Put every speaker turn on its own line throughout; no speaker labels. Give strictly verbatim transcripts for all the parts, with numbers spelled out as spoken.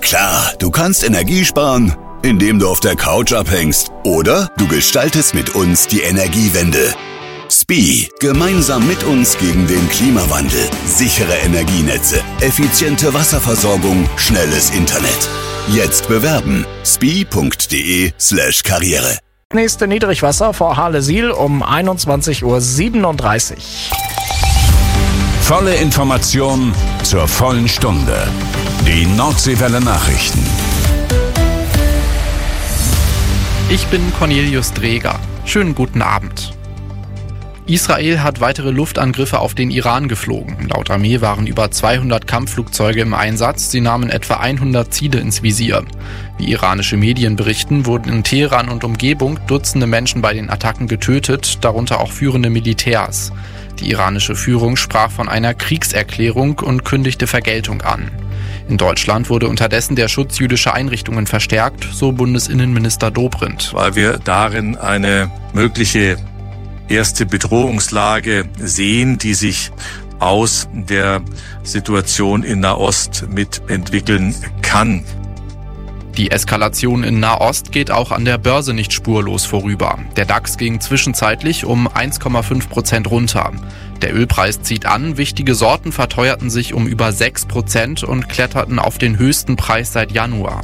Klar, du kannst Energie sparen, indem du auf der Couch abhängst. Oder du gestaltest mit uns die Energiewende. S P I, gemeinsam mit uns gegen den Klimawandel. Sichere Energienetze, effiziente Wasserversorgung, schnelles Internet. Jetzt bewerben. spi.de slash Karriere.
Nächste Niedrigwasser vor Halle-Siel um einundzwanzig Uhr siebenunddreißig.
Volle Information zur vollen Stunde. Die Nordseewelle Nachrichten.
Ich bin Cornelius Dreger. Schönen guten Abend. Israel hat weitere Luftangriffe auf den Iran geflogen. Laut Armee waren über zweihundert Kampfflugzeuge im Einsatz. Sie nahmen etwa hundert Ziele ins Visier. Wie iranische Medien berichten, wurden in Teheran und Umgebung Dutzende Menschen bei den Attacken getötet, darunter auch führende Militärs. Die iranische Führung sprach von einer Kriegserklärung und kündigte Vergeltung an. In Deutschland wurde unterdessen der Schutz jüdischer Einrichtungen verstärkt, so Bundesinnenminister Dobrindt.
Weil wir darin eine mögliche erste Bedrohungslage sehen, die sich aus der Situation in Nahost mitentwickeln kann.
Die Eskalation in Nahost geht auch an der Börse nicht spurlos vorüber. Der DAX ging zwischenzeitlich um eins Komma fünf Prozent runter. Der Ölpreis zieht an, wichtige Sorten verteuerten sich um über sechs Prozent und kletterten auf den höchsten Preis seit Januar.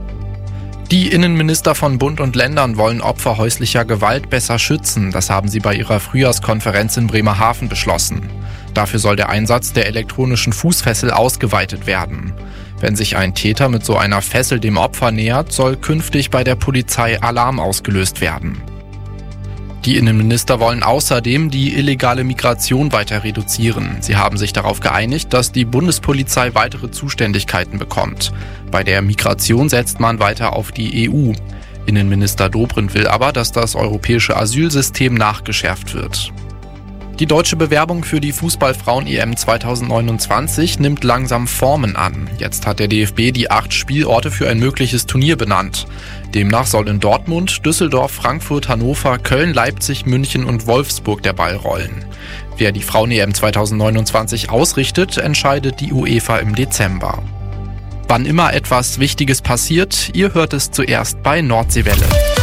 Die Innenminister von Bund und Ländern wollen Opfer häuslicher Gewalt besser schützen. Das haben sie bei ihrer Frühjahrskonferenz in Bremerhaven beschlossen. Dafür soll der Einsatz der elektronischen Fußfessel ausgeweitet werden. Wenn sich ein Täter mit so einer Fessel dem Opfer nähert, soll künftig bei der Polizei Alarm ausgelöst werden. Die Innenminister wollen außerdem die illegale Migration weiter reduzieren. Sie haben sich darauf geeinigt, dass die Bundespolizei weitere Zuständigkeiten bekommt. Bei der Migration setzt man weiter auf die E U. Innenminister Dobrindt will aber, dass das europäische Asylsystem nachgeschärft wird. Die deutsche Bewerbung für die Fußball-Frauen-E M zweitausendneunundzwanzig nimmt langsam Formen an. Jetzt hat der D F B die acht Spielorte für ein mögliches Turnier benannt. Demnach soll in Dortmund, Düsseldorf, Frankfurt, Hannover, Köln, Leipzig, München und Wolfsburg der Ball rollen. Wer die Frauen-E M zweitausendneunundzwanzig ausrichtet, entscheidet die UEFA im Dezember. Wann immer etwas Wichtiges passiert, ihr hört es zuerst bei Nordseewelle.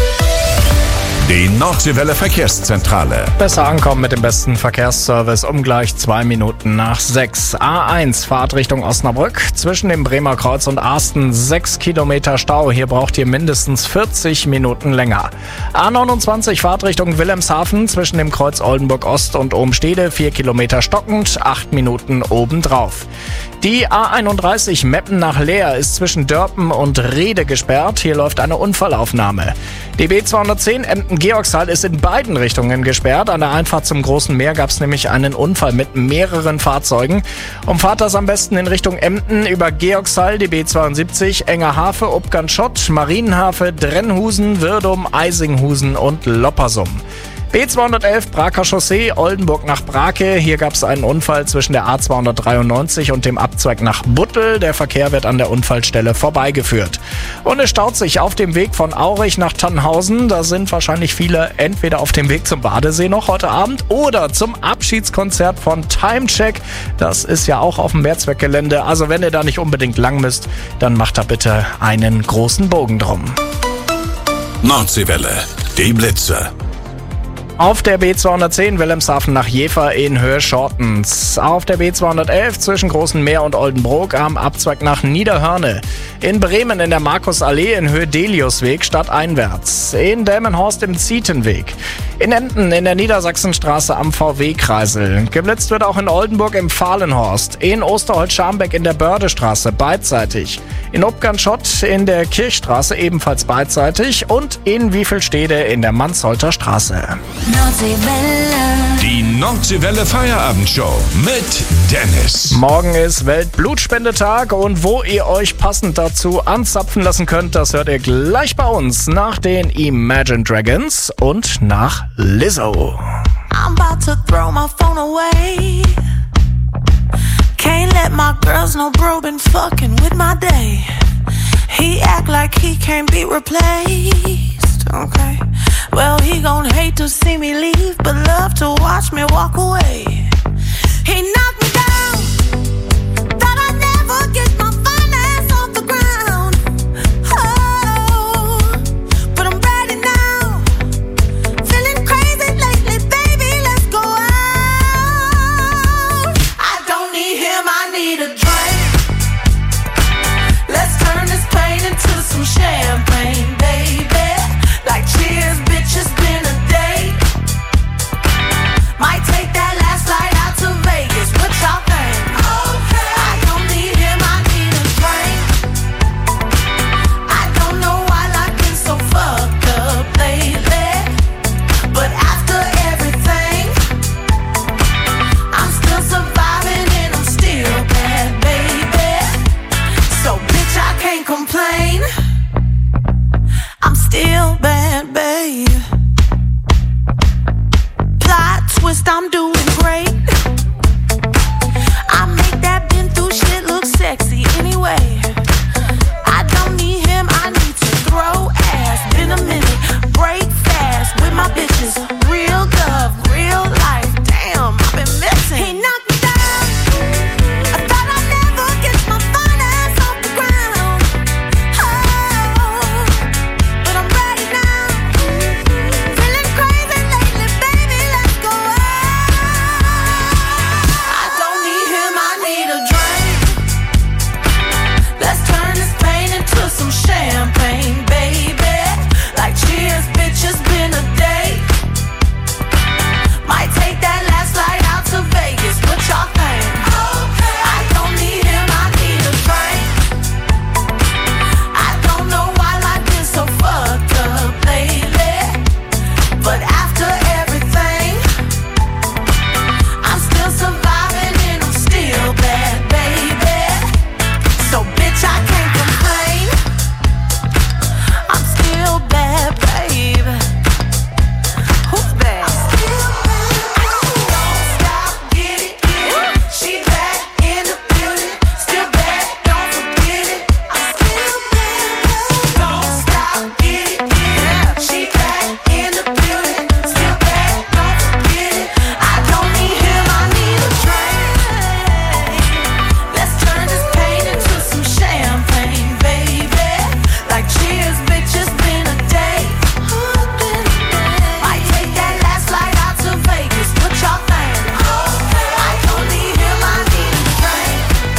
Die Nordseewelle Verkehrszentrale.
Besser ankommen mit dem besten Verkehrsservice um gleich zwei Minuten nach sechs. A eins, Fahrt Richtung Osnabrück. Zwischen dem Bremer Kreuz und Arsten sechs Kilometer Stau. Hier braucht ihr mindestens vierzig Minuten länger. A neunundzwanzig, Fahrt Richtung Wilhelmshaven. Zwischen dem Kreuz Oldenburg Ost und Ohmstede vier Kilometer stockend, acht Minuten obendrauf. Die A einunddreißig Meppen nach Leer ist zwischen Dörpen und Rede gesperrt. Hier läuft eine Unfallaufnahme. Die B zweihundertzehn Emden-Georgshall ist in beiden Richtungen gesperrt. An der Einfahrt zum Großen Meer gab es nämlich einen Unfall mit mehreren Fahrzeugen. Umfahrt das am besten in Richtung Emden über Georgshall, die B zweiundsiebzig, Engerhafe, Upgant-Schott, Marienhafe, Drennhusen, Wirdum, Eisinghusen und Loppersum. B zweihundertelf Braker Chaussee, Oldenburg nach Brake. Hier gab es einen Unfall zwischen der A zweihundertdreiundneunzig und dem Abzweig nach Buttel. Der Verkehr wird an der Unfallstelle vorbeigeführt. Und es staut sich auf dem Weg von Aurich nach Tannhausen. Da sind wahrscheinlich viele entweder auf dem Weg zum Badesee noch heute Abend oder zum Abschiedskonzert von Timecheck. Das ist ja auch auf dem Mehrzweckgelände. Also wenn ihr da nicht unbedingt lang müsst, dann macht da bitte einen großen Bogen drum.
Nordseewelle, die Blitze.
Auf der B zweihundertzehn Wilhelmshaven nach Jever in Höhe Shortens. Auf der B zweihundertelf zwischen Großen Meer und Oldenburg am Abzweig nach Niederhörne. In Bremen in der Markusallee in Höhe Deliusweg stadteinwärts. In Delmenhorst im Zietenweg. In Emden in der Niedersachsenstraße am V W-Kreisel. Geblitzt wird auch in Oldenburg im Fahlenhorst. In Osterholz-Scharmbeck in der Bördestraße beidseitig. In Upgant-Schott in der Kirchstraße ebenfalls beidseitig. Und in Wiefelstede in der Mansholter Straße.
Nordseewelle. Die Nordseewelle Feierabendshow mit Dennis.
Morgen ist Weltblutspendetag und wo ihr euch passend dazu anzapfen lassen könnt, das hört ihr gleich bei uns nach den Imagine Dragons und nach Lizzo.
I'm about to throw my phone away. Can't let my girls know bro been fucking with my day. He act like he can't be replaced. Okay. Well, he gon' hate to see me leave, but love to watch me walk away. He knocked me down, thought I'd never get my finance off the ground. can't complain. I'm still bad, babe. Plot twist, I'm doing great. I make that been through shit look sexy anyway. I don't need him, I need to throw ass. Been a minute, break fast with my bitches. Real love, real life. Damn, I've been missing. He knocked me down. I thought I'd never get my fine ass off the ground. Oh, but I'm ready now. Feeling crazy lately, baby, let's go out. I don't need him, I need a drink. Let's turn this pain into some champagne, baby. Like cheers, bitch, it's been a day. Might take that last flight out to Vegas. What y'all think? Okay. I don't need him, I need a drink. I don't know why life is so fucked up lately, but after everything, I'm still surviving and I'm still bad, baby. So bitch, I can't complain. I'm still bad, babe. Who's bad? Don't stop, get it, get it. She back in the building. Still bad, don't forget it. I'm still bad. Don't stop, get it, get it. She back in the building. Still bad, don't forget it. I don't need him, I need a drink. Let's turn this pain into some champagne, baby. Like cheers, bitch, it's been a day. Might take that last flight out to Vegas. What y'all think? I don't need him, I need a drink.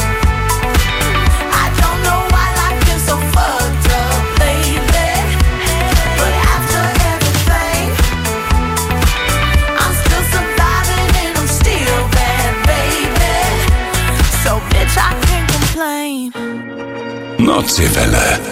I don't know why life is so fucked up lately, but after everything, I'm still surviving and I'm still bad, baby. So bitch, I can't complain.
Nordseewelle.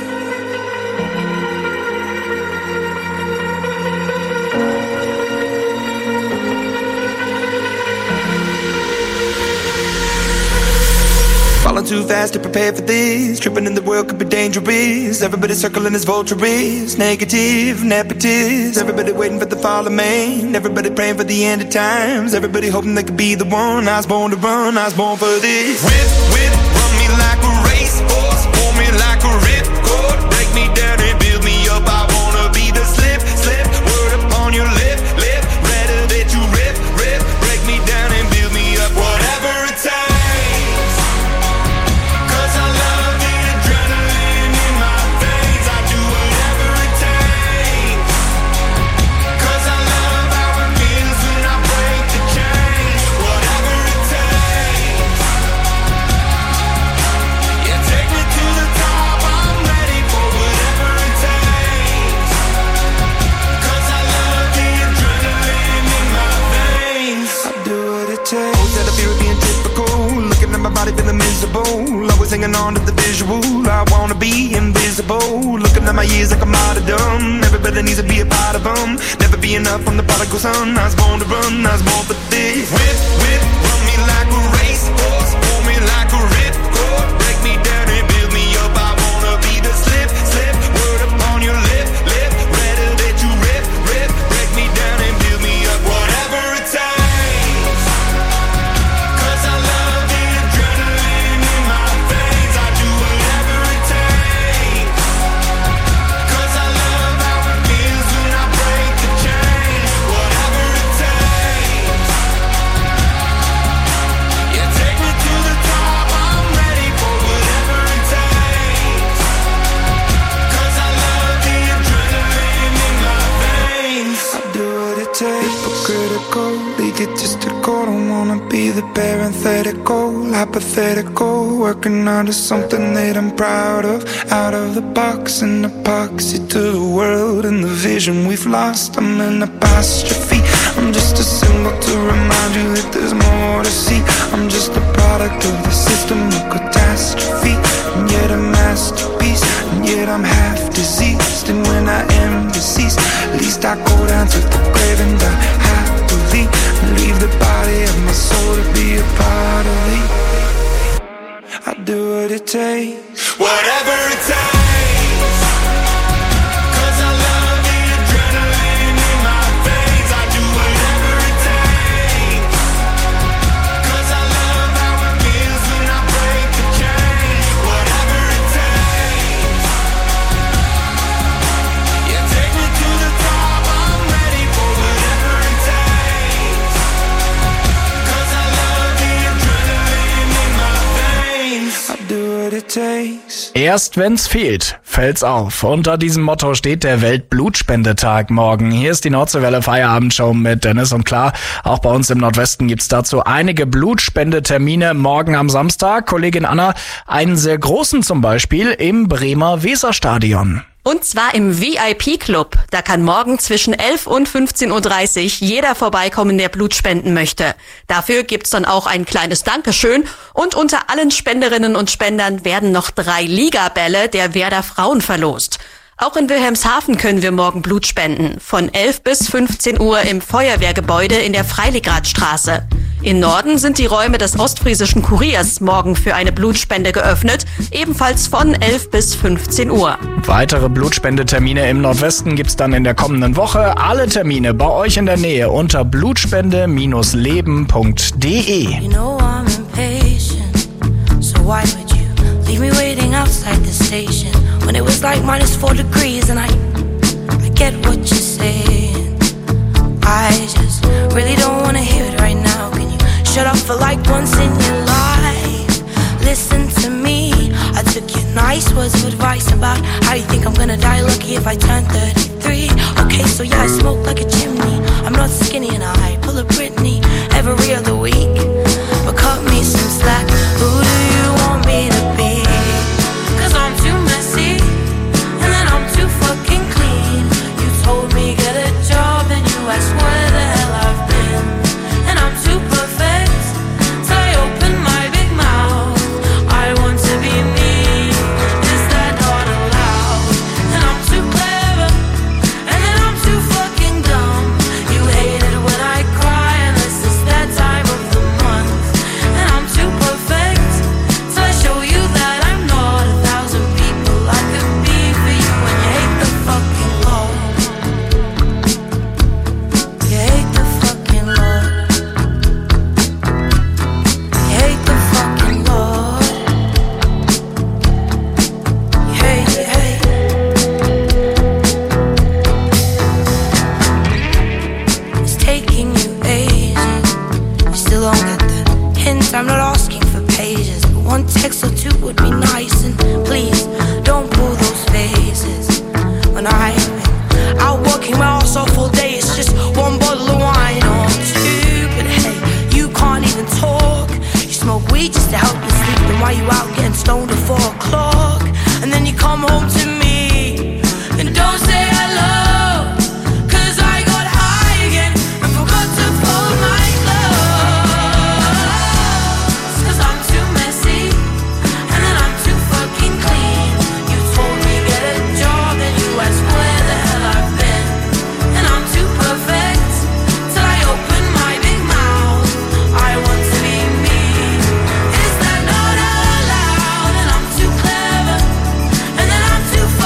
Falling too fast to prepare for this. Tripping in the world could be dangerous. Everybody circling as vultures. Negative, nepotist. Everybody waiting for the fall of man. Everybody praying for the end of times. Everybody hoping they could be the one. I was born to run, I was born for this. Whip, whip, run me like a racehorse. Pull me like a ripcord. Break me down and build me up. I wanna be the slip, slip. Word upon your lip, lip. Rather that you rip, rip. Break me down and build me up. Whatever it takes. Feeling miserable, always hanging on to the visual. I wanna be invisible. Looking at my years like I'm out of dumb. Everybody needs to be a part of them. Never be enough, I'm the prodigal son. I was born to run, I was born for this. Whip, whip, run me like a racehorse. Pull me like a ripcord. Break me down and build me up. I wanna be the slip, slip. Word upon your lip, lip. Rather that you rip, rip. Break me down and build me up. Whatever it takes. Hypocritical, egotistical, don't wanna be the parenthetical, hypothetical, working onto something that I'm proud of, out of the box, an epoxy to the world and the vision we've lost. I'm an apostrophe, I'm just a symbol to remind you that there's more to see. I'm just a product of the system of catastrophe, and yet a masterpiece, and yet I'm half diseased. And when I am deceased, at least I go down to the grave and die happily, and leave the body of my soul to be a part of me. I do what it takes. What
whatever it takes. 'Cause I love the adrenaline in my veins. I do whatever it takes. 'Cause I love how it feels when I break the chains. Whatever it takes. Yeah, take me to the top. I'm ready for whatever it takes. 'Cause I love the adrenaline in my veins.
I'll do what it takes.
Erst wenn's fehlt, fällt's auf. Unter diesem Motto steht der Weltblutspendetag morgen. Hier ist die Nordseewelle Feierabendshow mit Dennis und klar, auch bei uns im Nordwesten gibt's dazu einige Blutspendetermine morgen am Samstag. Kollegin Anna, einen sehr großen zum Beispiel im Bremer Weserstadion.
Und zwar im V I P-Club. Da kann morgen zwischen elf und fünfzehn Uhr dreißig jeder vorbeikommen, der Blut spenden möchte. Dafür gibt's dann auch ein kleines Dankeschön. Und unter allen Spenderinnen und Spendern werden noch drei Ligabälle der Werder Frauen verlost. Auch in Wilhelmshaven können wir morgen Blut spenden. Von elf bis fünfzehn Uhr im Feuerwehrgebäude in der Freiligradstraße. In Norden sind die Räume des Ostfriesischen Kuriers morgen für eine Blutspende geöffnet, ebenfalls von elf bis fünfzehn Uhr.
Weitere Blutspendetermine im Nordwesten gibt's dann in der kommenden Woche. Alle Termine bei euch in der Nähe unter blutspende Bindestrich leben punkt de.
You know I'm impatient, so why would you leave me waiting outside the station when it was like minus four degrees and I, I get what you're saying. I just really don't wanna hear it right now. Can you shut up for like once in your life? Listen to me. I took your nice words of advice about how you think I'm gonna die lucky if I turn thirty-three. Okay, so yeah, I smoke like a chimney. I'm not skinny and I pull a Britney every other week. But cut me some slack. Who do you want me to be? 'Cause I'm too messy and then I'm too fucking clean. You told me get a job and you asked where the hell I've been. And I'm too perfect till I open my big mouth. I want to be me. Is that not allowed? And I'm too clever and then I'm too fucking dumb. You hate it when I cry unless it's that time of the month. And I'm too perfect till I show you that I'm not a thousand people I could be for you. And you hate the fucking Lord. You hate the fucking Lord. You hate the fucking Lord. You hate, you hate. It's taking you ages. You still don't get the hint. I'm not asking for pages, but one text or two would be nice. And please don't pull those faces. When I've been out working my ass off all day, it's just one bottle of wine or two. But hey, you can't even talk. You smoke weed just to help you sleep. Then why you out getting stoned at four o'clock? And then you come home to me and don't say hello. 'Cause I got high again and forgot to fold my clothes. 'Cause I'm too messy and then I'm too fucking clean. You told me get a job and you asked where the hell I've been. And I'm too perfect till I open my big mouth. I want to be me. Is that not allowed? And I'm too clever and then I'm too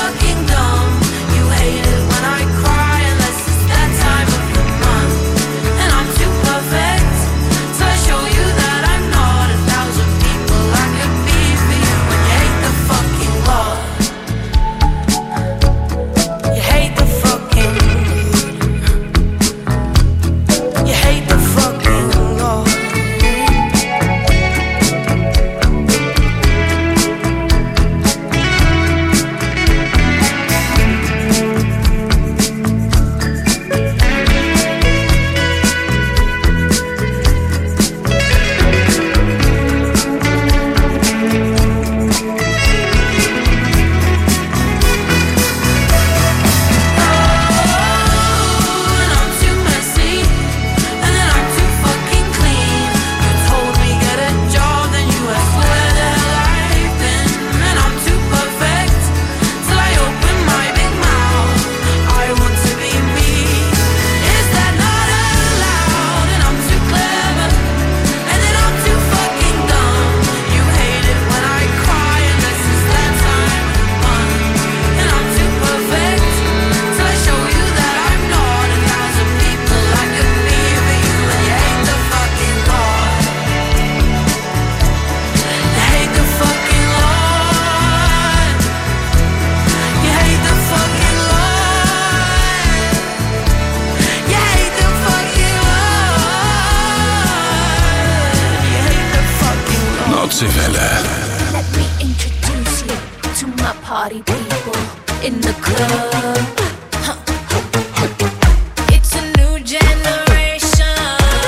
Nordseewelle.
Let me introduce you to my party people in the club. Huh. It's a new generation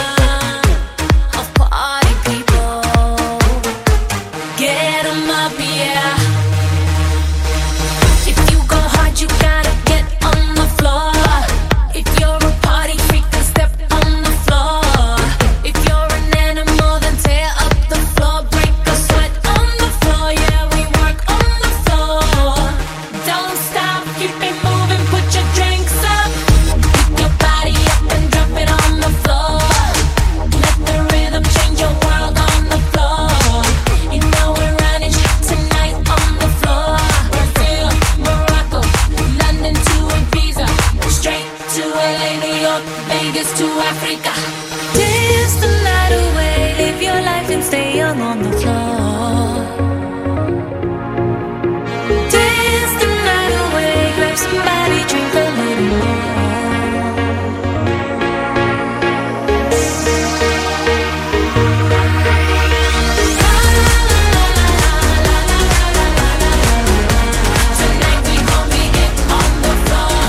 of party people. Get 'em up, yeah. If you go hard, you gotta get on the floor. If you're a party freak, then step on the floor. If you're an animal, then tear up the floor. Break a sweat on the floor, yeah, we work on the floor. Don't stop, keep it moving, put your drinks up. Pick your body up and drop it on the floor. Let the rhythm change your world on the floor. You know we're running tonight on the floor. Brazil, Morocco, London to Ibiza, straight to L A, New York, Vegas to Africa. Dance the night away, live your life and stay young on the floor. Dance the night away, grab somebody, drink a little more. Tonight we gon' be it on the floor.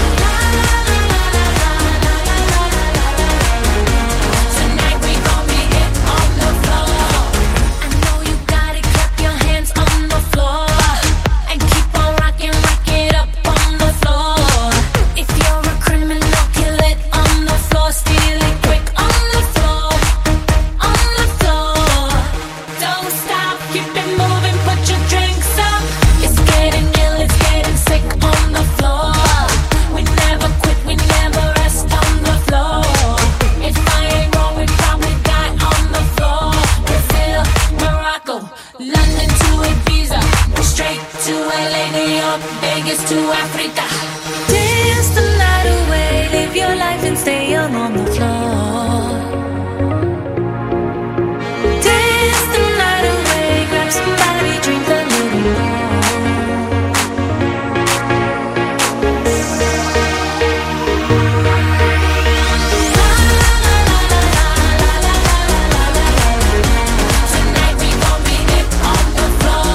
Tonight we gon' be it on the floor. I know you got it, clap your hands on the floor. And keep on rocking, rock it up on the floor. If you're a criminal, kill it on the floor. Steal it quick on the floor. On the floor. Don't stop, keep it moving, put your drinks up. It's getting ill, it's getting sick on the floor. We never quit, we never rest on the floor. If I ain't wrong, we probably die on the floor. Brazil, Morocco, London to Ibiza, straight to L A, New York, Vegas to Africa. Dance the night away, live your life and stay young on the floor. Dance the night away, grab somebody, drink a little more. Tonight we gon' be it on the floor.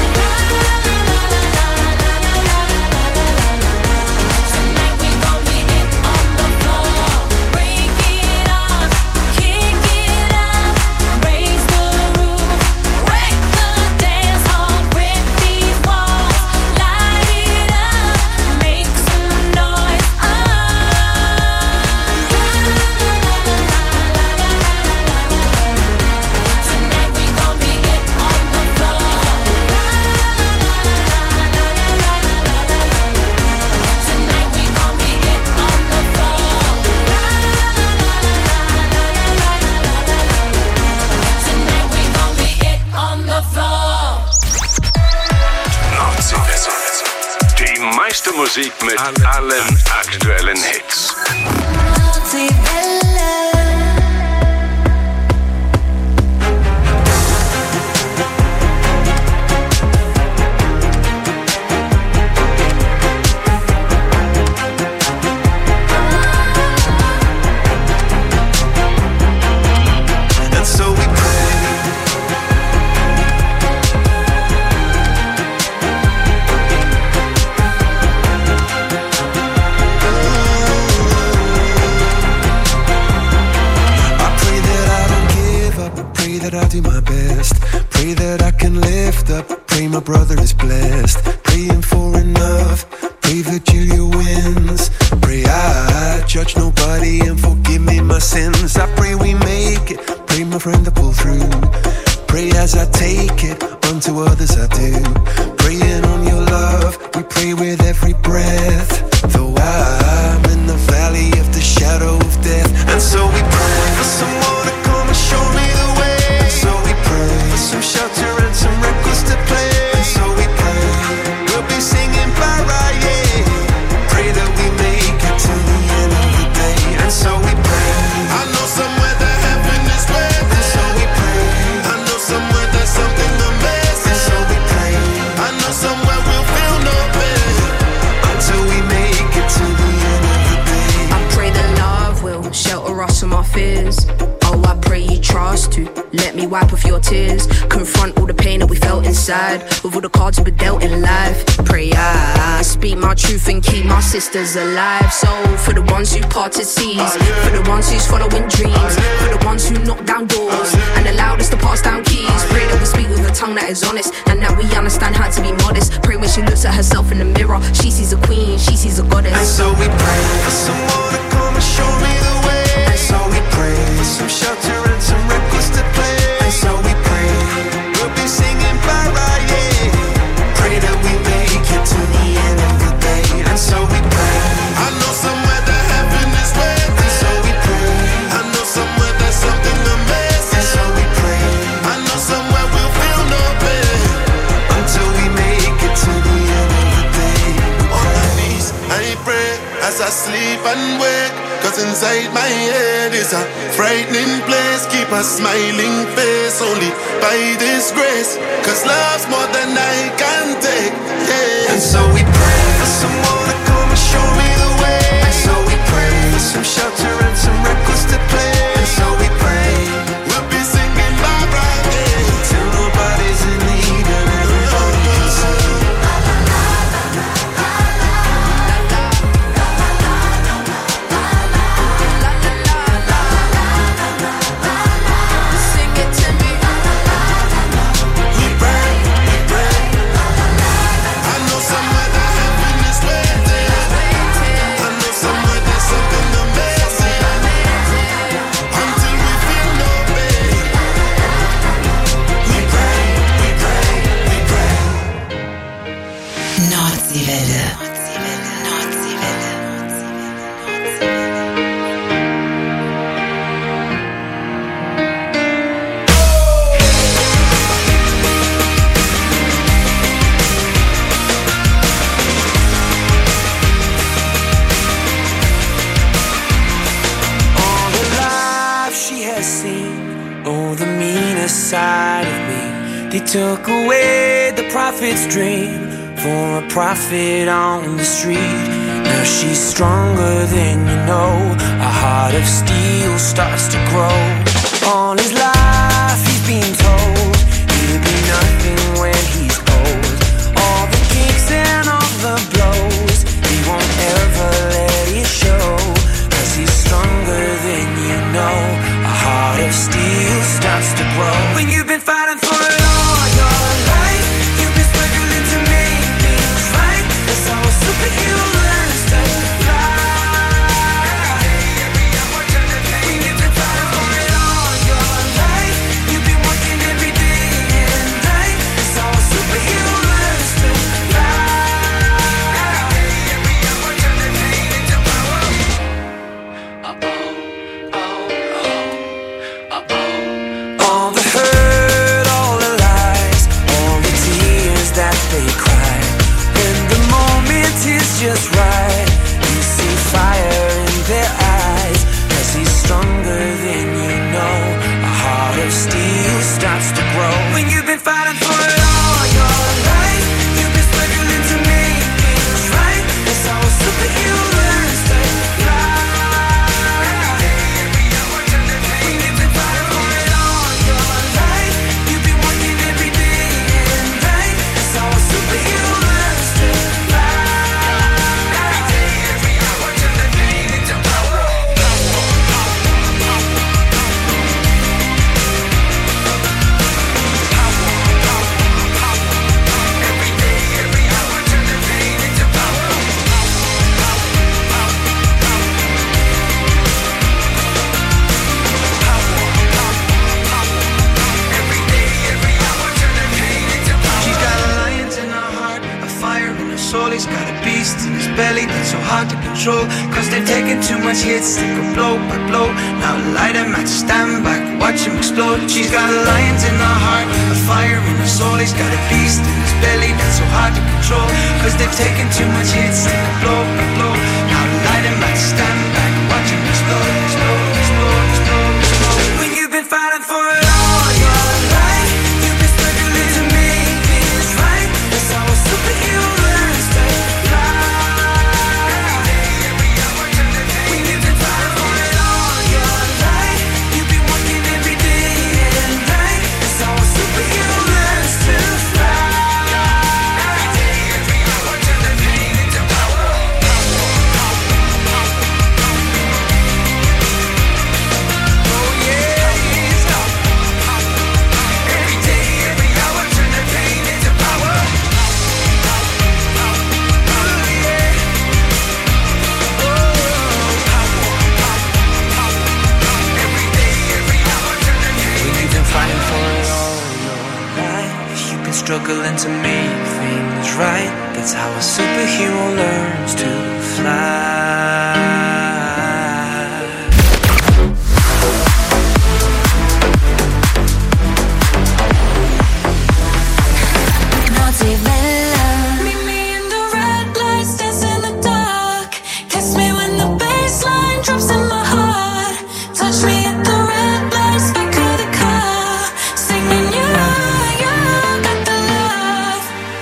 Tonight we gon' be it on the floor. Break it off, kick it up, raise the roof, wreck the dance hall, rip these walls, light it up, make some noise. Tonight we gon' be it on the floor. Tonight we gon' be it on the floor. Tonight we gon' be it on the floor.
Nordseewelle. Die meiste Musik mit allen aktuellen Hits.
And so we pray. I pray that I don't give up. I pray that I do my best. Pray that I can lift up. Pray my brother is blessed. Praying for enough. Pray that Julia wins. Pray I judge nobody and forgive me my sins. I pray we make it. Pray my friend to pull through. Pray as I take it, unto others I do. Praying on your love, we pray with every breath. Though I'm in the valley of the shadow of death. And so we pray for someone to come and show me the way. And so we pray for some shelter and some records to play. And so we pray we'll be singing Paraye. Pray that we make it to the end of the day. And so we pray. I know somewhere that heaven is waiting. And so we pray. I know somewhere there's something amazing. And so we pray. I know somewhere we'll feel no pain until we make it to the end of the day.
I pray that love will shelter us from our fears. Oh, I pray you trust to Let me wipe off your tears, confront all the pain that we felt inside. With all the cards we were dealt in life, pray I speak my truth and keep my sisters alive. So for the ones who parted seas, for the ones who's following dreams, for the ones who knock down doors and allowed us to pass down keys. Pray that we speak with a tongue that is honest and that we understand how to be modest. Pray when she looks at herself in the mirror, she sees a queen, she sees a goddess.
And so we pray for someone to come and show me the way. And so we pray for some shelter and some records to play. And so we pray we'll be singing bye-bye, yeah. Pray that we make it to the end of the day. And so we pray. I know somewhere that heaven is waiting. And so we pray. I know somewhere there's something amazing. And so we pray. I know somewhere we'll feel no pain until we make it to the end of the day. On my knees, I pray as I sleep and wake. Cause inside my head is a frightening place. Keep a smiling face only by this grace. Cause love's more than I can take, yeah. And so we pray for someone to come and show me the way. And so we pray for some shelter and some records to play. And so we pray we'll be singing bye-bye, yeah. Till nobody's in need and everybody can sing.
They took away the prophet's dream for a prophet on the street. Now she's stronger than you know. A heart of steel starts to grow. All his life he's been told he'll be nothing when he's old. All the kicks and all the blows, he won't ever let it show. Cause he's stronger than you know. A heart of steel starts to grow. When you've been fighting for it all your life, you've been struggling to make things right. That's how a superhero learns to fly. When you've been fighting for it all your life, you've been working every day and night. That's how a superhero learns to fly. All the hurt, all the lies, all the tears that they cry. When the moment is just right, you see fire in their eyes. Cause he's stronger than you know. A heart of steel starts to grow. When you've been fighting for it all your life, you've been struggling to make things right. That's how a superhero learns to fly. When you've been fighting for it all your life, you've been working every day and night. That's how a superhero learns to fly. Every hour turn the pain into power. Every day, every hour turn the pain into power. Every day, every hour turn the pain into power. She's got a lion in her heart, a fire in her soul. He's got a beast in his belly that's so hard to control. Cause they've taken too much hits, they go blow by blow. Now light him at stand back, watch him explode. She's got a lion in her heart, a fire in her soul. He's got a beast in his belly that's so hard to control. Cause they've taken too much hits, they go blow by blow. Now light him at stand back, watch him explode, explode, explode, explode, explode. When you've been fighting for it all your life, you've been struggling to make things right. That's how a superhero learns to fly. When you've been fighting for it all your life, you've been working every day and night. struggling to make things right. That's how a superhero learns to fly.
Meet me in the red lights, dance in the dark. Kiss me when the bassline drops in my heart. Touch me at the red lights, back of the car. Singing you, you got the love.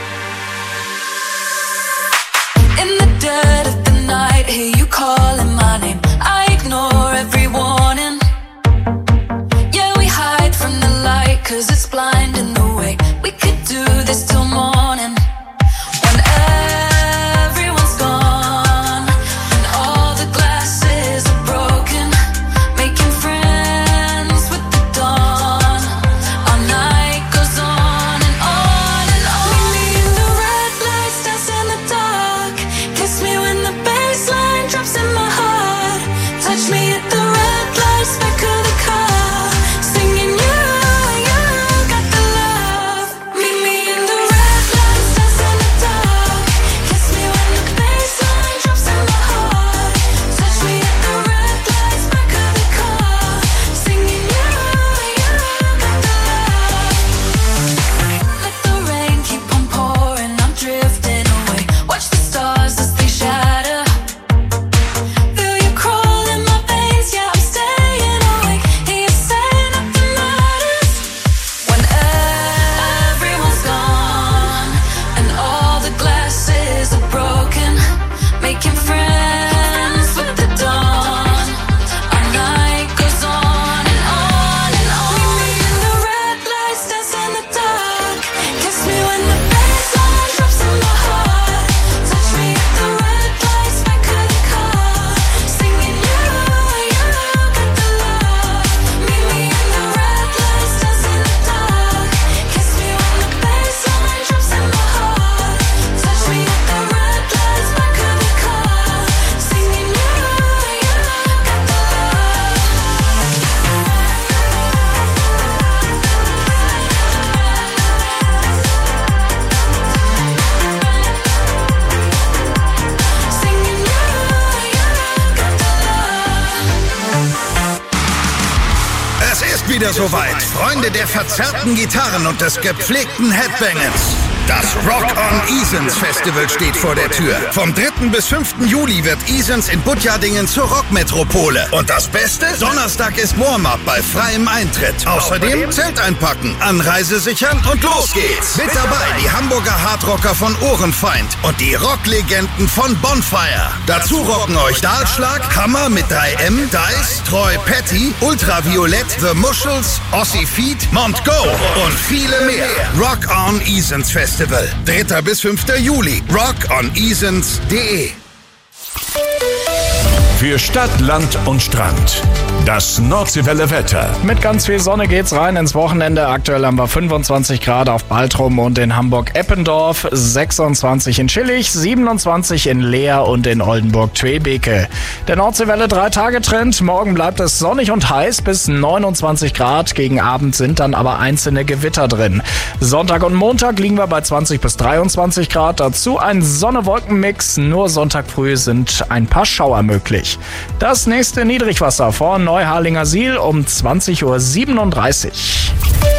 In the dead of the night, hear you calling my name. I ignore every warning. Yeah, we hide from the light, cause it's blinding the way. We could do this till morning. When everyone's gone and all the glasses are broken, making friends with the dawn. Our night goes on and on and on. Meet me in the red lights, dance in the dark. Kiss me when the bassline drops in my heart. Touch me at the red lights, back of the car. Singing you, you got the love. Meet me in the red lights, dance in the dark. Kiss me when the bassline drops in my heart. Touch me at the red lights, back of the car. Singing you, you got the love. Let the rain keep on pouring, I'm drifting away. Watch the stars as they shatter. Feel you crawl in my veins, yeah, I'm staying awake. Hear you say nothing matters. When everyone's gone and all the glasses are broken, making friends with the dawn. Our night goes on and on and on. Meet me in the red lights, dance in the dark. Kiss me when the bassline drops in my heart. Touch me at the red lights, back of the car. Singing you, you got the love. Meet me in the red lights, dance in the dark. Kiss me when the bassline drops in my heart. Touch me at the red lights, back of the car. Singing you, you got the love. Singing you, you got the love.
Es ist wieder soweit. Freunde der verzerrten Gitarren und des gepflegten Headbangens. Das Rock on Isens Festival steht vor der Tür. Vom dritten bis fünften Juli wird Isens in Butjadingen zur Rockmetropole. Und das Beste? Donnerstag ist Warm-up bei freiem Eintritt. Außerdem Zelt einpacken, Anreise sichern und los geht's. Mit dabei die Hamburger Hardrocker von Ohrenfeind und die Rocklegenden von Bonfire. Dazu rocken euch Dahlschlag, Hammer mit drei M, Dice, Troy Petty, Ultraviolett, The Mushels, Ossi Feet, Mont Go und viele mehr. Rock on Isens Festival. dritter bis fünfter Juli. rock on isens punkt de.
Für Stadt, Land und Strand. Das Nordseewelle Wetter.
Mit ganz viel Sonne geht's rein ins Wochenende. Aktuell haben wir fünfundzwanzig Grad auf Baltrum und in Hamburg-Eppendorf, sechsundzwanzig in Schillig, siebenundzwanzig in Leer und in Oldenburg-Tweebeke. Der Nordseewelle drei Tage Trend. Morgen bleibt es sonnig und heiß bis neunundzwanzig Grad. Gegen Abend sind dann aber einzelne Gewitter drin. Sonntag und Montag liegen wir bei zwanzig bis dreiundzwanzig Grad. Dazu ein Sonne-Wolken-Mix. Nur Sonntag früh sind ein paar Schauer möglich. Das nächste Niedrigwasser vor Neuharlinger Siel um zwanzig Uhr siebenunddreißig.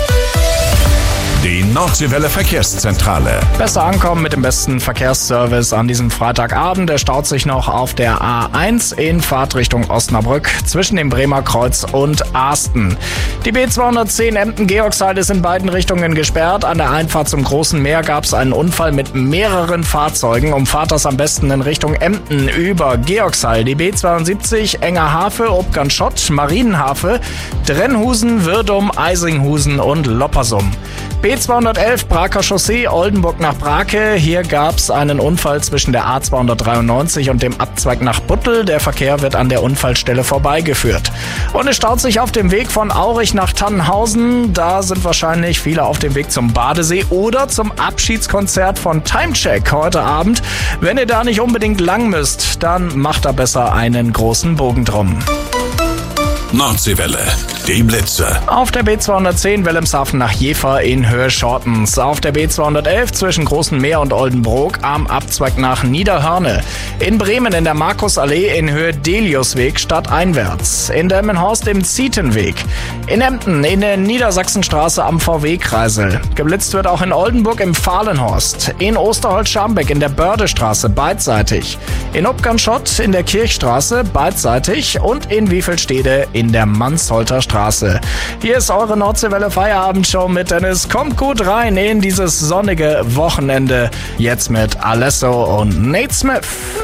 Die Nordseewelle Verkehrszentrale.
Besser ankommen mit dem besten Verkehrsservice an diesem Freitagabend. Der staut sich noch auf der A eins in Fahrtrichtung Osnabrück zwischen dem Bremer Kreuz und Asten. Die B zweihundertzehn Emden-Georgsheide ist in beiden Richtungen gesperrt. An der Einfahrt zum Großen Meer gab es einen Unfall mit mehreren Fahrzeugen. Umfahrt das am besten in Richtung Emden über Georgshall. Die B zweiundsiebzig Engerhafe, Obgern-Schott, Marienhafe, Drennhusen, Würdum, Eisinghusen und Loppersum. B zweihundertelf Braker Chaussee, Oldenburg nach Brake. Hier gab es einen Unfall zwischen der A zweihundertdreiundneunzig und dem Abzweig nach Buttel. Der Verkehr wird an der Unfallstelle vorbeigeführt. Und es staut sich auf dem Weg von Aurich nach Tannenhausen. Da sind wahrscheinlich viele auf dem Weg zum Badesee oder zum Abschiedskonzert von Timecheck heute Abend. Wenn ihr da nicht unbedingt lang müsst, dann macht da besser einen großen Bogen drum.
Nordseewelle, die Blitze.
Auf der B zweihundertzehn Wilhelmshaven nach Jever in Höhe Schortens. Auf der B zweihundertelf zwischen Großen Meer und Oldenburg am Abzweig nach Niederhörne. In Bremen in der Markusallee in Höhe Deliusweg stadteinwärts. In Delmenhorst im Zietenweg. In Emden in der Niedersachsenstraße am V W-Kreisel. Geblitzt wird auch in Oldenburg im Fahlenhorst. In Osterholz-Scharmbeck in der Bördestraße beidseitig. In Obganschott in der Kirchstraße beidseitig und in Wiefelstede in der Mansholter Straße. Hier ist eure Nordseewelle Feierabendshow mit Dennis. Kommt gut rein in dieses sonnige Wochenende. Jetzt mit Alesso und Nate Smith.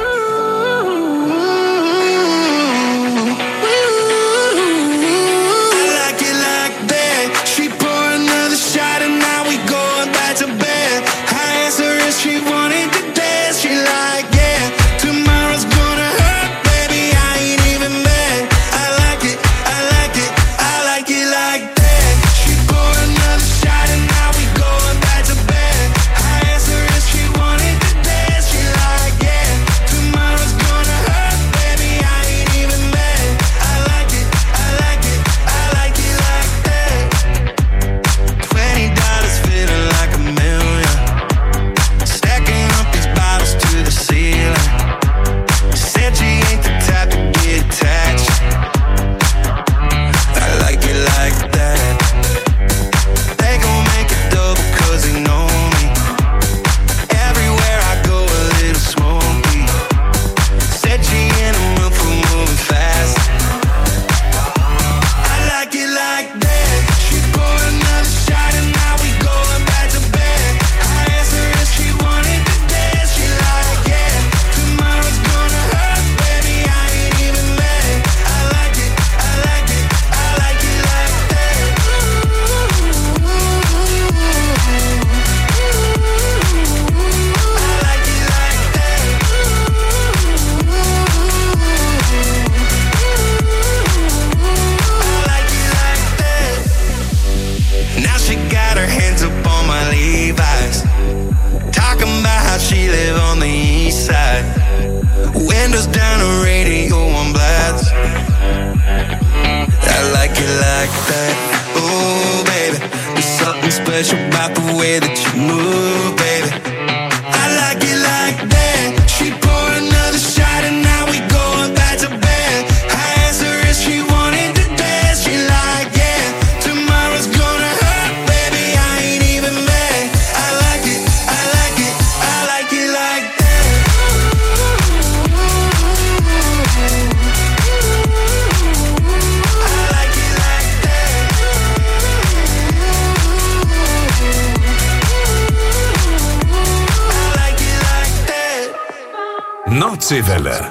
Nordseewelle.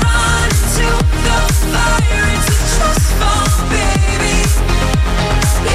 Baby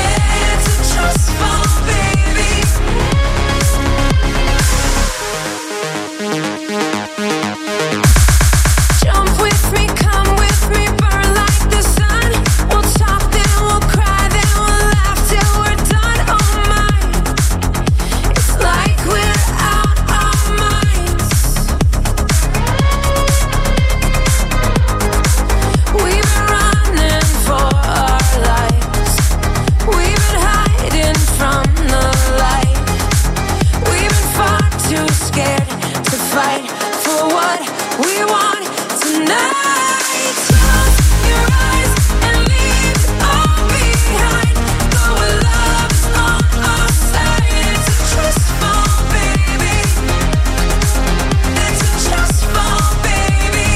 we want tonight. Close your eyes and leave it all behind. Go where love is on our side. It's a trust fall, baby. It's a trust fall, baby.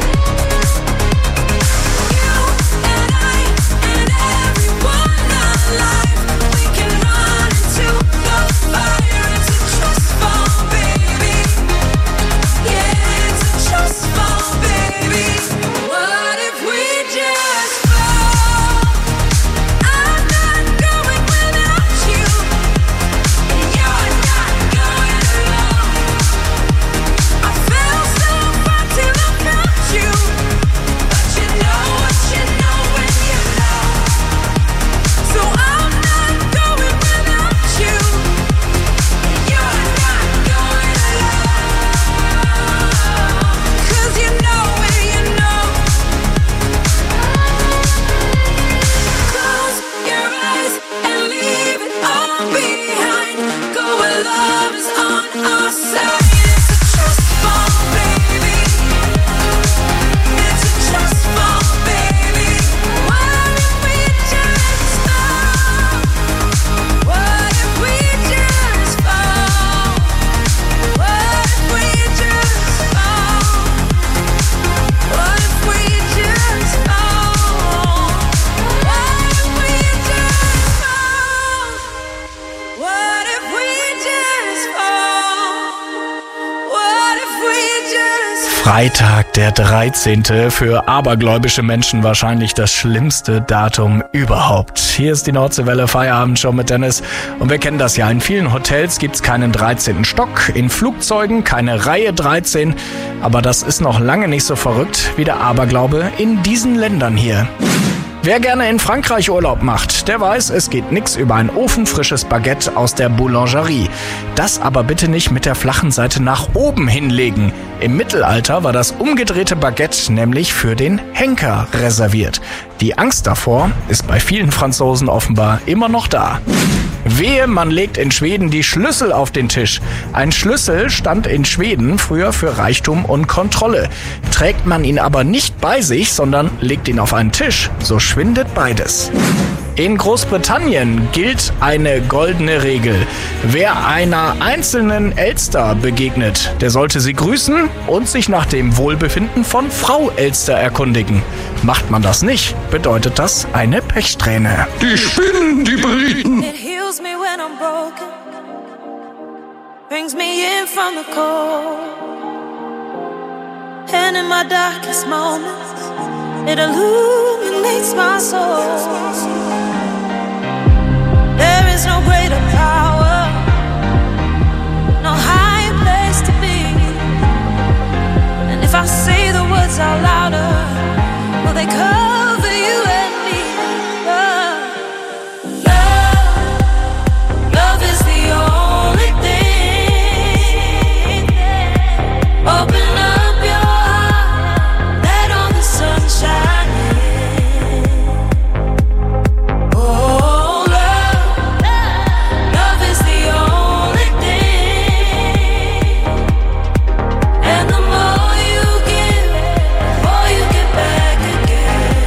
You and I and everyone alive, we can run into the fire. It's a trust fall, baby. Yeah, it's a trust fall, baby. What if we just fall? I'm not going without you, and you're not going alone. I felt so far till I found you, but you know what you know when you know. So I'm not going without you, and you're not going alone. 'Cause you know when you know. Close your eyes and leave it all behind. Go where love is on our side. It's a trust fall, baby. It's a trust fall, baby. What if we just fall? What if we just fall? What if we just fall? What if we just fall? What if we just fall? What if we just fall? What if we just
Freitag, der dreizehnte Für abergläubische Menschen wahrscheinlich das schlimmste Datum überhaupt. Hier ist die Nordseewelle Feierabendshow mit Dennis. Und wir kennen das ja. In vielen Hotels gibt's keinen dreizehnten Stock. In Flugzeugen keine Reihe dreizehn. Aber das ist noch lange nicht so verrückt wie der Aberglaube in diesen Ländern hier. Wer gerne in Frankreich Urlaub macht, der weiß, es geht nix über ein ofenfrisches Baguette aus der Boulangerie. Das aber bitte nicht mit der flachen Seite nach oben hinlegen. Im Mittelalter war das umgedrehte Baguette nämlich für den Henker reserviert. Die Angst davor ist bei vielen Franzosen offenbar immer noch da. Wehe, man legt in Schweden die Schlüssel auf den Tisch. Ein Schlüssel stand in Schweden früher für Reichtum und Kontrolle. Trägt man ihn aber nicht bei sich, sondern legt ihn auf einen Tisch, so schwindet beides. In Großbritannien gilt eine goldene Regel. Wer einer einzelnen Elster begegnet, der sollte sie grüßen und sich nach dem Wohlbefinden von Frau Elster erkundigen. Macht man das nicht, bedeutet das eine Pechsträhne.
Die spinnen, die Briten.
It heals me when I'm broken, brings me in from the cold, and in my darkest moments, it illuminates my soul. There is no greater power, no higher place to be, and if I say the words out louder, will they cover you and me? Oh. Love, love is the only thing. Open up your heart, let all the sunshine in. Oh, love, love is the only thing. And the more you give, the more you get back again.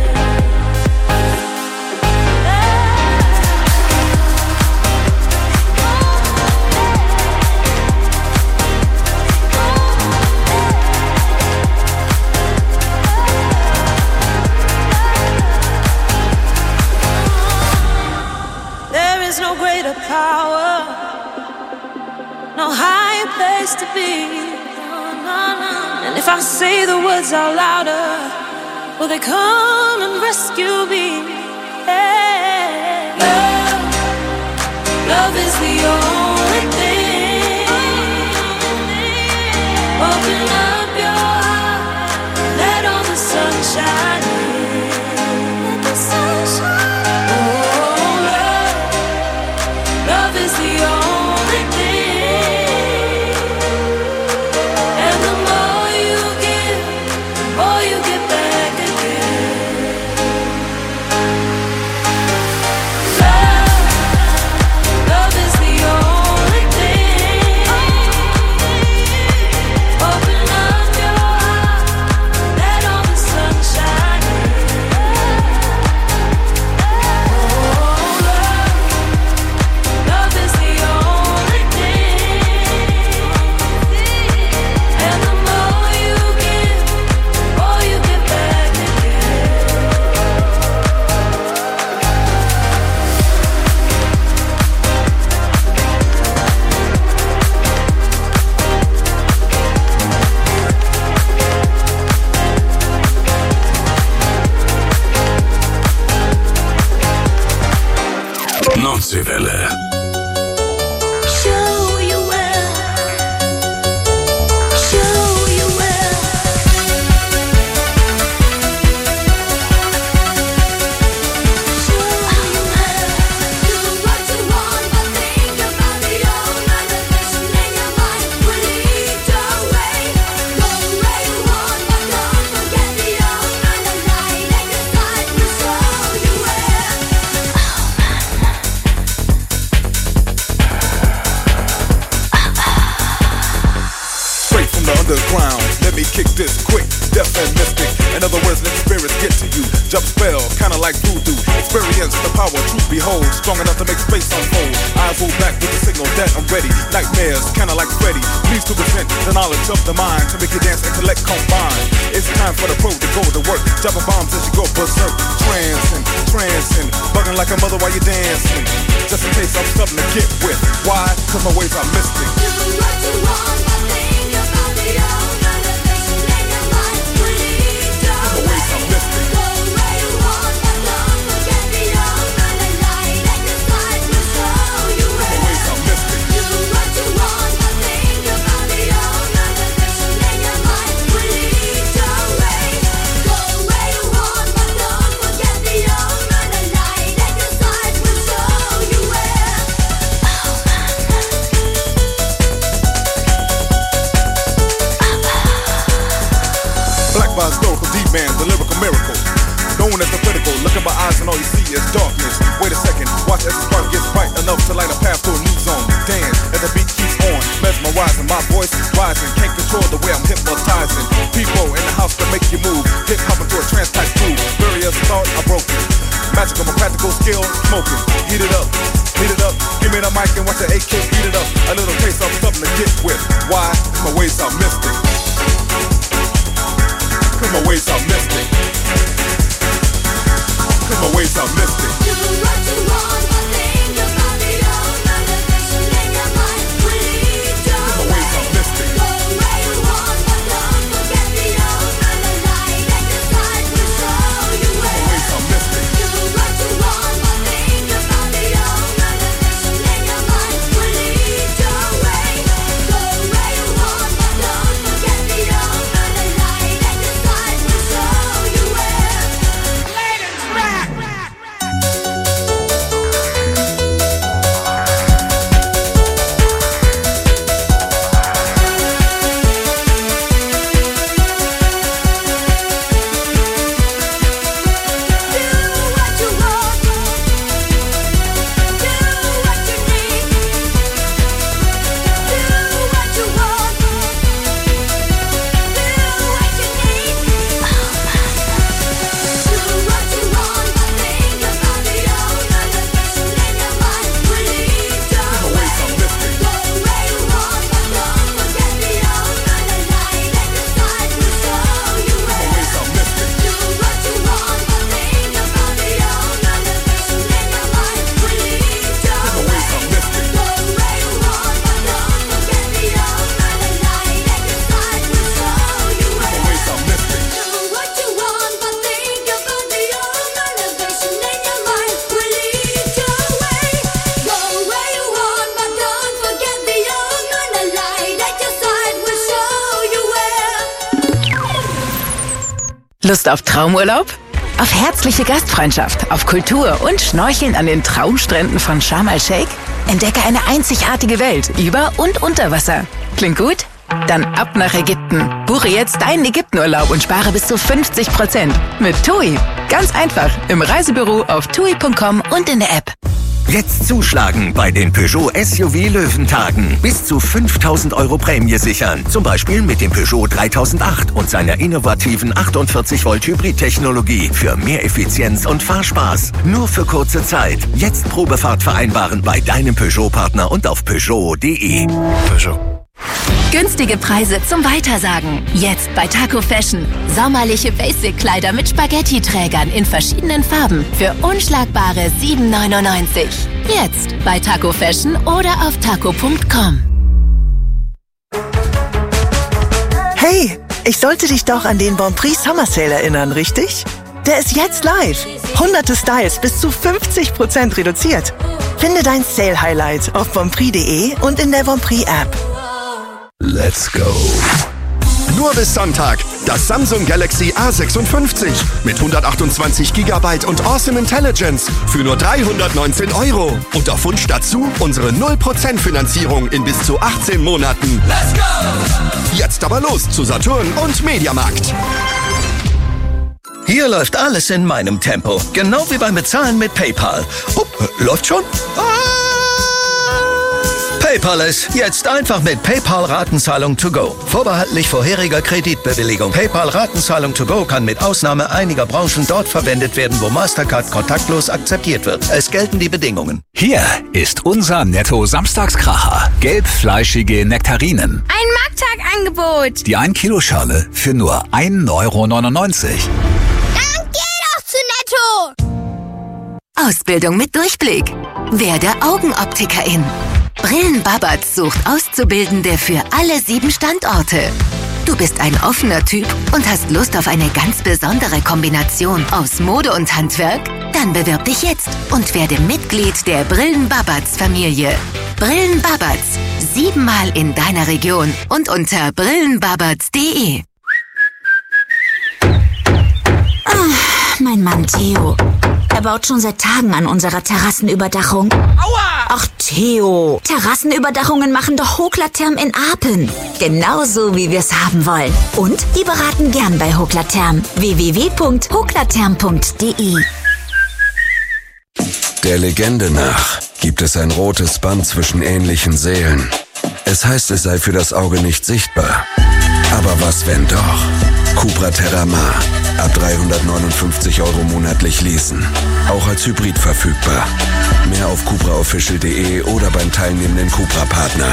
There is no greater power, no higher place to be. And if I say the words out louder, will they come and rescue me? Yeah. Love, love is the only thing. Open up your heart, let all the sunshine in. Let the sunshine in. Oh, love, love is the only thing. And the more you give, the more you get back again. Love, love is the only
Nordseewelle.
Underground, let me kick this quick, deaf and mystic. In other words, let spirits get to you. Jump spell, kinda like voodoo. Experience the power, truth behold. Strong enough to make space unfold. Eyes roll back with the signal that I'm ready. Nightmares, kinda like Freddy. Please to present the knowledge of the mind to make you dance, intellect combine. It's time for the pro to go to work. Dropping bombs as you go berserk. Trancing, trancing, bugging like a mother while you're dancing. Just in case I'm something to get with. Why? Cause my ways are mystic. Man, the lyrical miracle, known as the critical. Look in my eyes and all you see is darkness. Wait a second, watch as the spark gets bright enough to light a path to a new zone. Dance as the beat keeps on, mesmerizing. My voice is rising, can't control the way I'm hypnotizing. People in the house that make you move, hip hop into a trance type groove. Various thoughts are broken, magical, my practical skill, smoking. Heat it up, heat it up. Give me the mic and watch the A K beat it up. A little taste of something to get with. Why? My ways are mystic. Cause my ways are mystic. Cause my ways are mystic. Do what you want, but think about it all. Manifestation in your mind, please do. Cause my ways are mystic. Go where you want, but don't forget the old. And the light at your side will show you where. Cause my ways are mystic. Do what you want, but think about it all. Manifestation in your mind, please do. Go where you want, but don't forget the old. And the light at your side will show you where. Ladies, rock!
Lust auf Traumurlaub? Auf herzliche Gastfreundschaft, auf Kultur und Schnorcheln an den Traumstränden von Sharm el-Sheikh? Entdecke eine einzigartige Welt über und unter Wasser. Klingt gut? Dann ab nach Ägypten. Buche jetzt deinen Ägyptenurlaub und spare bis zu fünfzig Prozent. Mit TUI. Ganz einfach. Im Reisebüro auf tui punkt com und in der App.
Jetzt zuschlagen bei den Peugeot S U V Löwentagen. Bis zu fünftausend Euro Prämie sichern. Zum Beispiel mit dem Peugeot dreitausendacht und seiner innovativen achtundvierzig Volt Hybrid-Technologie für mehr Effizienz und Fahrspaß. Nur für kurze Zeit. Jetzt Probefahrt vereinbaren bei deinem Peugeot-Partner und auf Peugeot punkt de. Peugeot.
Günstige Preise zum Weitersagen. Jetzt bei Taco Fashion. Sommerliche Basic-Kleider mit Spaghetti-Trägern in verschiedenen Farben für unschlagbare sieben neunundneunzig. Jetzt bei Taco Fashion oder auf taco punkt com.
Hey, ich sollte dich doch an den Bon Prix Summer Sale erinnern, richtig? Der ist jetzt live. Hunderte Styles bis zu fünfzig Prozent reduziert. Finde dein Sale-Highlight auf bonprix punkt de und in der Bonprix-App.
Let's go. Nur bis Sonntag. Das Samsung Galaxy A sechsundfünfzig mit hundertachtundzwanzig Gigabyte und Awesome Intelligence für nur dreihundertneunzehn Euro. Und auf Wunsch dazu unsere null Prozent Finanzierung in bis zu achtzehn Monaten. Let's go! Jetzt aber los zu Saturn und Mediamarkt.
Hier läuft alles in meinem Tempo. Genau wie beim Bezahlen mit PayPal. Oh, läuft schon? Ah! PayPal ist jetzt einfach mit PayPal Ratenzahlung to go. Vorbehaltlich vorheriger Kreditbewilligung. PayPal Ratenzahlung to go kann mit Ausnahme einiger Branchen dort verwendet werden, wo Mastercard kontaktlos akzeptiert wird. Es gelten die Bedingungen.
Hier ist unser Netto-Samstagskracher. Gelbfleischige Nektarinen.
Ein Markttagangebot.
Die ein Kilo Schale für nur ein Euro neunundneunzig.
Dann geh doch zu Netto.
Ausbildung mit Durchblick. Werde Augenoptikerin. Brillenbabatz sucht Auszubildende für alle sieben Standorte. Du bist ein offener Typ und hast Lust auf eine ganz besondere Kombination aus Mode und Handwerk? Dann bewirb dich jetzt und werde Mitglied der Brillenbabatz-Familie. Brillenbabatz. Siebenmal in deiner Region und unter brillenbabatz punkt de.
Ah, mein Mann Theo. Er baut schon seit Tagen an unserer Terrassenüberdachung. Aua! Ach, Theo. Terrassenüberdachungen machen doch Hoklatherm in Apen. Genauso, wie wir es haben wollen. Und die beraten gern bei Hoklatherm. w w w punkt hoklatherm punkt de.
Der Legende nach gibt es ein rotes Band zwischen ähnlichen Seelen. Es heißt, es sei für das Auge nicht sichtbar. Aber was, wenn doch? Cupra Terramar. Ab dreihundertneunundfünfzig Euro monatlich leasen. Auch als Hybrid verfügbar. Mehr auf cupra official punkt de oder beim teilnehmenden Cupra-Partner.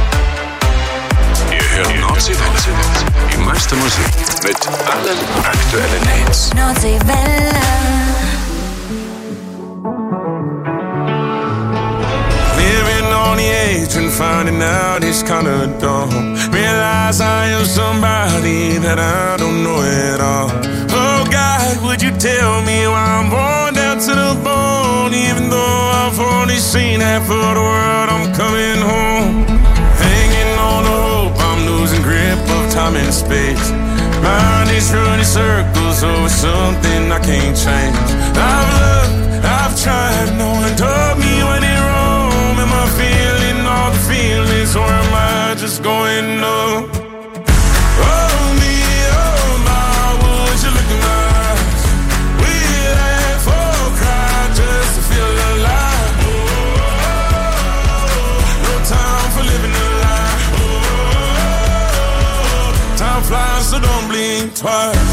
Ihr hört Nordseewelle. Die meiste Musik mit allen aktuellen Hits.
Nordseewelle.
Living on the edge and finding out it's kinda dumb. Realize I am somebody that I don't know at all. Oh God, would you tell me why I'm born down to the bone? Even though I've only seen half of the world, I'm coming home. Hanging on the hope, I'm losing grip of time and space. Mind is running circles over something I can't change. I've looked, I've tried, no one told me when it wrong. Am I feeling all the feelings or am I just going numb? Oh me, oh my, would you look in my eyes? We laugh or cry just to feel alive. Oh, no time for living a lie. Oh, time flies, so don't blink twice.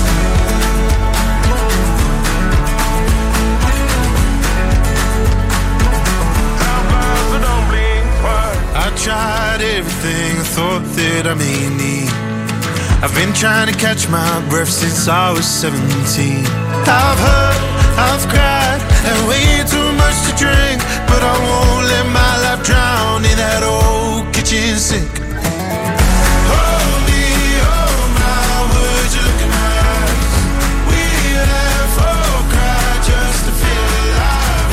I tried everything I thought that I may need. I've been trying to catch my breath since I was seventeen. I've hurt, I've cried, and way too much to drink. But I won't let my life drown in that old kitchen sink. Hold me, oh my, would you look in my eyes? We laugh or cry just to feel alive.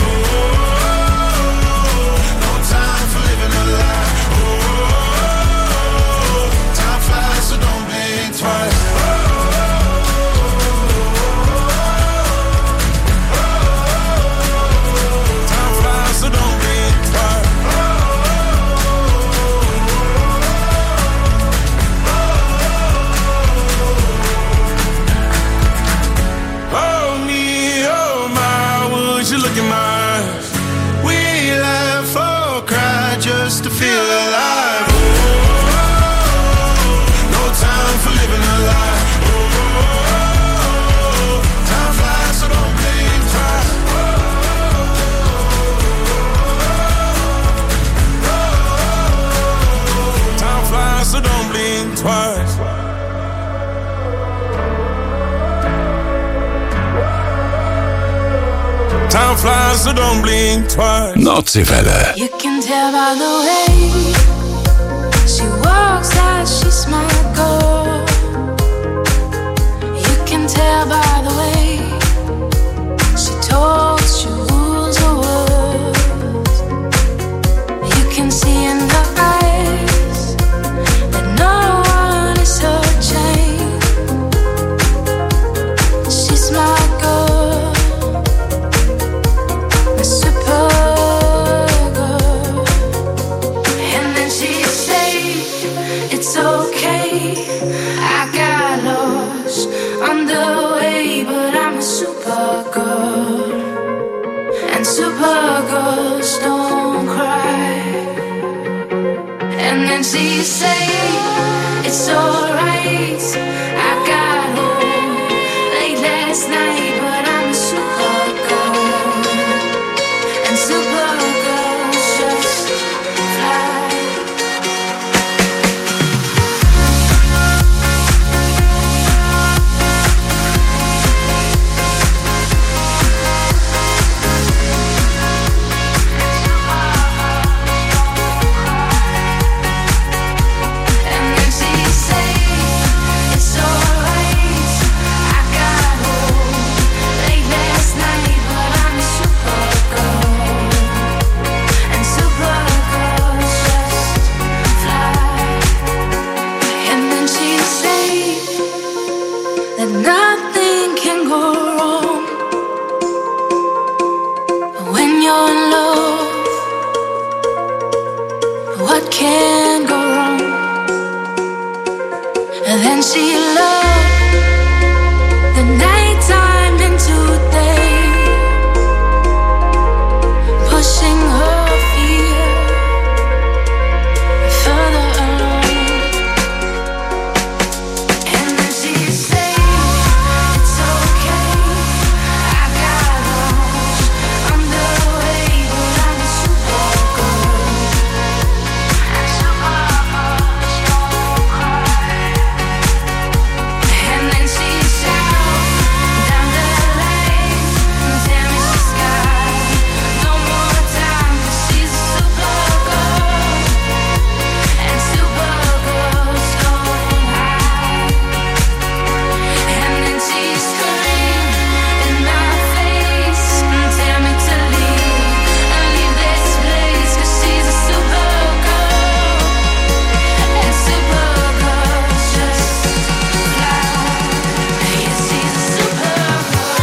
Oh, no time for living a lie. Twice. Time flies, so don't blink twice. Oh me, oh my, would you look in my eyes? We laugh or cry just to feel alive. Time for living a lie. Oh, time flies, so don't blink twice. Oh, time flies, so don't blink twice. Time flies, so don't blink twice.
Nordseewelle.
You can tell by the way she walks that she's my girl. You can tell by the way she talks, she rules her words.
that nothing can go wrong when you're in love. What can go wrong? And then she loved the nighttime into day, pushing her fear further along. And then she said, it's okay, I got lost under the wave, but I'm a supergirl. And then she shouted down the lane, damn it, she's got no more time, 'cause she's a supergirl, and supergirls go high. And then she screamed in my face, tell me to leave, and leave this place, 'cause she's a supergirl, and supergirls just fly. Yeah, she's a supergirl,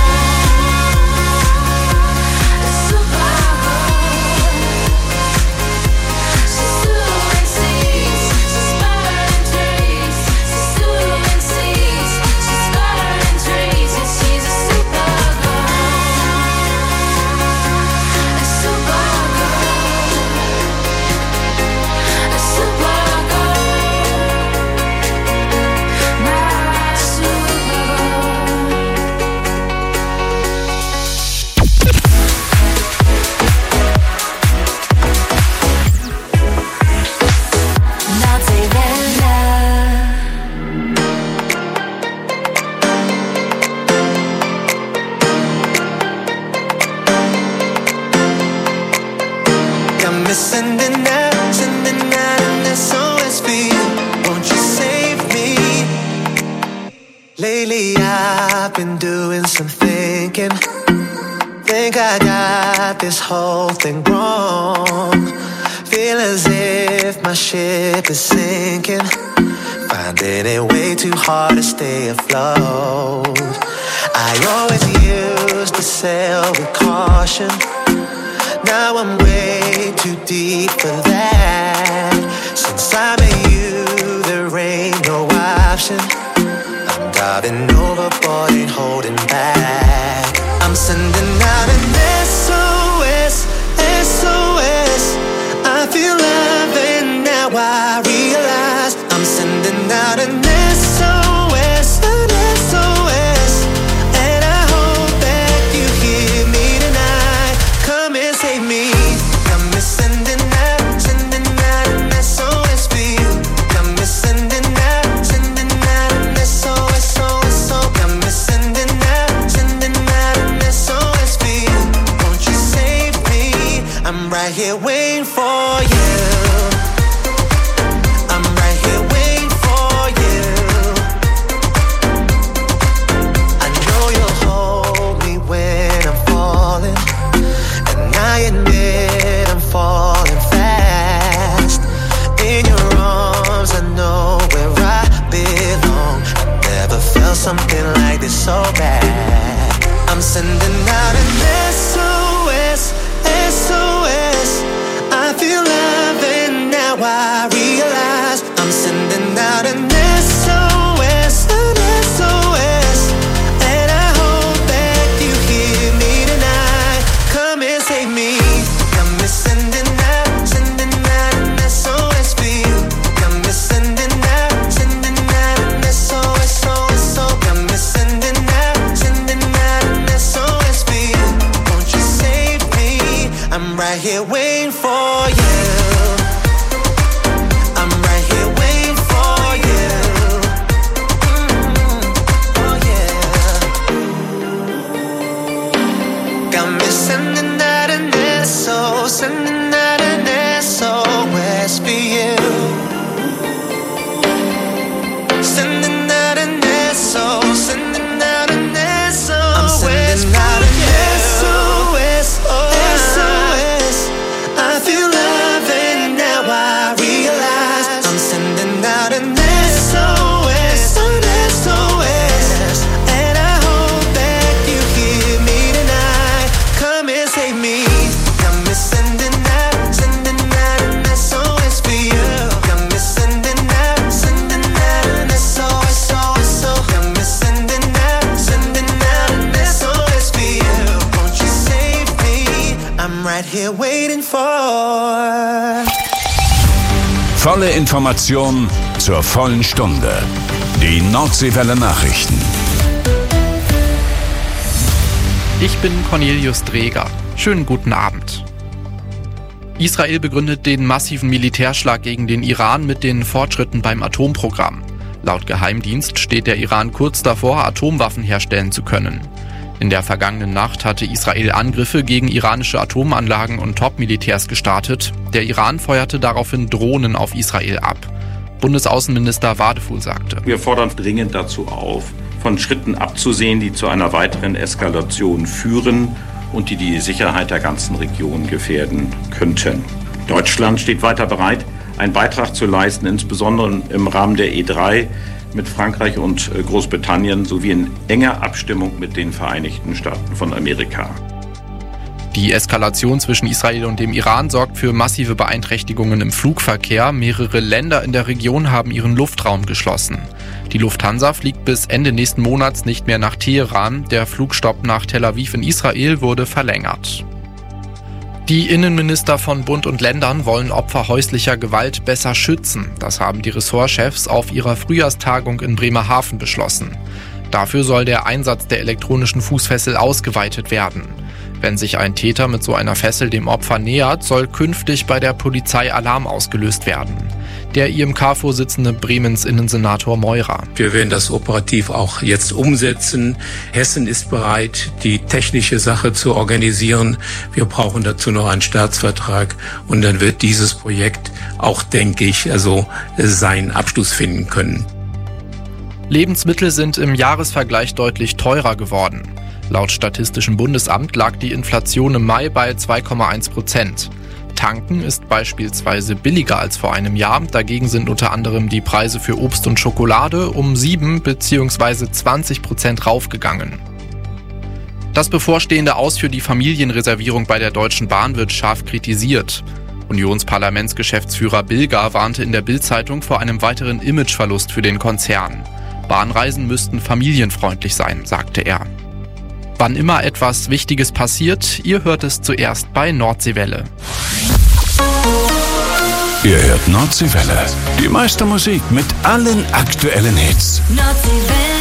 a supergirl. She's doing seas, she's burning trees. She's doing seas, she's burning trees. Yeah, she's a supergirl, a supergirl, a supergirl, my supergirl. Naughty Bella.
I'm missing the night, sending out an S O S for you. Won't you save me? Lately I've been doing some thinking. Think I got this whole thing wrong. Feel as if my ship is sinking. Finding it way too hard to stay afloat. I always used to sail with caution. Now I'm way too deep for that. Since I met you, there ain't no option. I'm diving overboard, ain't holding back. I'm sending out an S O S, S O S. I feel love and now I realize I'm sending out an S O S, an S O S. And I hope that you hear me tonight. Come and save me. Come and sending out, sending out an S O S for you. Come and sending out, sending out an S O S, S O S, S O S. Come and sending out, sending out an S O S for you. Won't you save me? I'm right here waiting for you. I'm right here waiting for you. I know you'll hold me when I'm falling, and I admit I'm falling fast. In your arms, I know where I belong. I never felt something like this so bad. I'm sending out an S O S, S O S. I feel love and now I realize I'm sending out an S O S, an S O S. And I hope that you hear me tonight. Come and save me. Come and sending out, sending out an S O S for you. Come and sending out, sending out an S O S, S O S, S O S. Come and sending out, sending out an S O S for you. Won't you
here waiting for.
Volle Information zur vollen Stunde. Die Nordseewelle Nachrichten.
Ich bin Cornelius Dreger. Schönen guten Abend. Israel begründet den massiven Militärschlag gegen den Iran mit den Fortschritten beim Atomprogramm. Laut Geheimdienst steht der Iran kurz davor, Atomwaffen herstellen zu können. In der vergangenen Nacht hatte Israel Angriffe gegen iranische Atomanlagen und Top-Militärs gestartet. Der Iran feuerte daraufhin Drohnen auf Israel ab. Bundesaußenminister Wadefuhl sagte:
Wir fordern dringend dazu auf, von Schritten abzusehen, die zu einer weiteren Eskalation führen und die die Sicherheit der ganzen Region gefährden könnten. Deutschland steht weiter bereit, einen Beitrag zu leisten, insbesondere im Rahmen der E drei mit Frankreich und Großbritannien sowie in enger Abstimmung mit den Vereinigten Staaten von Amerika.
Die Eskalation zwischen Israel und dem Iran sorgt für massive Beeinträchtigungen im Flugverkehr. Mehrere Länder in der Region haben ihren Luftraum geschlossen. Die Lufthansa fliegt bis Ende nächsten Monats nicht mehr nach Teheran. Der Flugstopp nach Tel Aviv in Israel wurde verlängert. Die Innenminister von Bund und Ländern wollen Opfer häuslicher Gewalt besser schützen. Das haben die Ressortchefs auf ihrer Frühjahrstagung in Bremerhaven beschlossen. Dafür soll der Einsatz der elektronischen Fußfessel ausgeweitet werden. Wenn sich ein Täter mit so einer Fessel dem Opfer nähert, soll künftig bei der Polizei Alarm ausgelöst werden. Der I M K-Vorsitzende Bremens Innensenator Meurer:
Wir werden das operativ auch jetzt umsetzen. Hessen ist bereit, die technische Sache zu organisieren. Wir brauchen dazu noch einen Staatsvertrag und dann wird dieses Projekt auch, denke ich, also seinen Abschluss finden können.
Lebensmittel sind im Jahresvergleich deutlich teurer geworden. Laut Statistischem Bundesamt lag die Inflation im Mai bei zwei Komma eins Prozent. Tanken ist beispielsweise billiger als vor einem Jahr. Dagegen sind unter anderem die Preise für Obst und Schokolade um sieben bzw. zwanzig Prozent raufgegangen. Das bevorstehende Aus für die Familienreservierung bei der Deutschen Bahn wird scharf kritisiert. Unionsparlamentsgeschäftsführer Bilger warnte in der Bild-Zeitung vor einem weiteren Imageverlust für den Konzern. Bahnreisen müssten familienfreundlich sein, sagte er. Wann immer etwas Wichtiges passiert, ihr hört es zuerst bei Nordseewelle.
Ihr hört Nordseewelle. Die meiste Musik mit allen aktuellen Hits.
Nordseewelle.